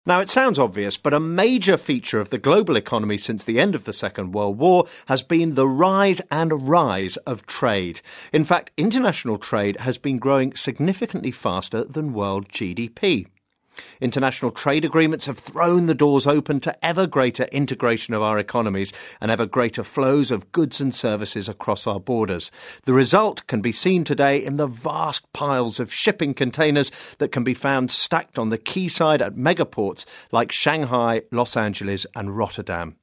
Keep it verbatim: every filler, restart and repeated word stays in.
Now, it sounds obvious, but a major feature of the global economy since the end of the Second World War has been the rise and rise of trade. In fact, international trade has been growing significantly faster than world G D P. International trade agreements have thrown the doors open to ever greater integration of our economies and ever greater flows of goods and services across our borders. The result can be seen today in the vast piles of shipping containers that can be found stacked on the quayside at megaports like Shanghai, Los Angeles and Rotterdam.